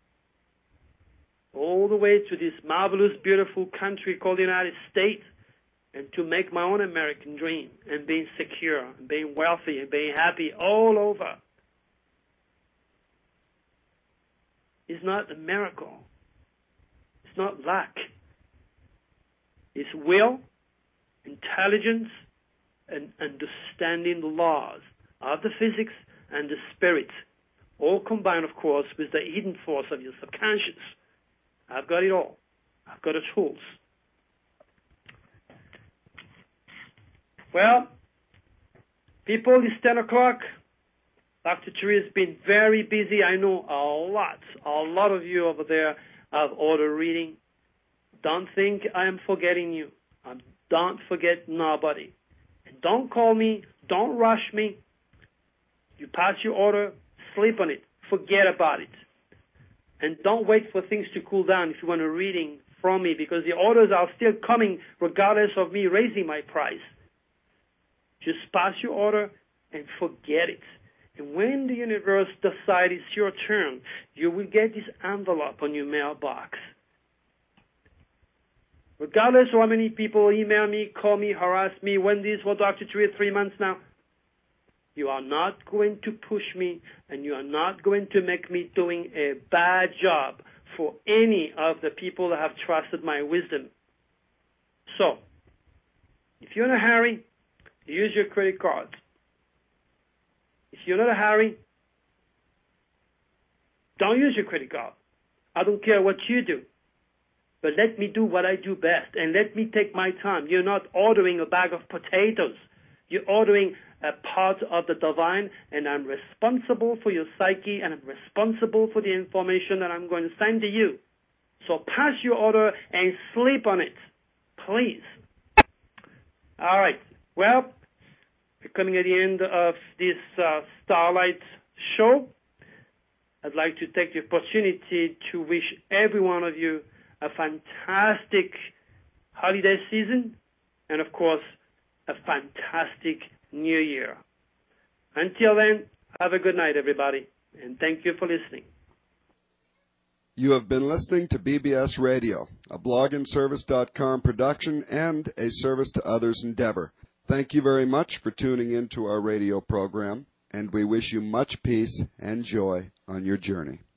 all the way to this marvelous, beautiful country called the United States, and to make my own American dream, and being secure, and being wealthy, and being happy all over. It's not a miracle. It's not luck. It's will, intelligence, and understanding the laws of the physics and the spirit, all combined, of course, with the hidden force of your subconscious. I've got it all. I've got the tools. Well, people, it's ten o'clock. Doctor Terry has been very busy. I know a lot, a lot of you over there have ordered reading. Don't think I am forgetting you. I don't forget nobody. And don't call me. Don't rush me. You pass your order. Sleep on it. Forget about it. And don't wait for things to cool down if you want a reading from me, because the orders are still coming regardless of me raising my price. Just pass your order and forget it. And when the universe decides it's your turn, you will get this envelope on your mailbox. Regardless of how many people email me, call me, harass me, when this for Doctor Turi three months now, you are not going to push me, and you are not going to make me doing a bad job for any of the people that have trusted my wisdom. So, if you're in a hurry, use your credit cards. If you're not in a hurry, don't use your credit card. I don't care what you do. But let me do what I do best, and let me take my time. You're not ordering a bag of potatoes. You're ordering a part of the divine, and I'm responsible for your psyche, and I'm responsible for the information that I'm going to send to you. So pass your order and sleep on it, please. All right. Well, we're coming at the end of this uh, Starlight show. I'd like to take the opportunity to wish every one of you a fantastic holiday season, and of course, a fantastic New Year. Until then, have a good night, everybody, and thank you for listening. You have been listening to B B S Radio, a blog and service dot com production and a service to others endeavor. Thank you very much for tuning in to our radio program, and we wish you much peace and joy on your journey.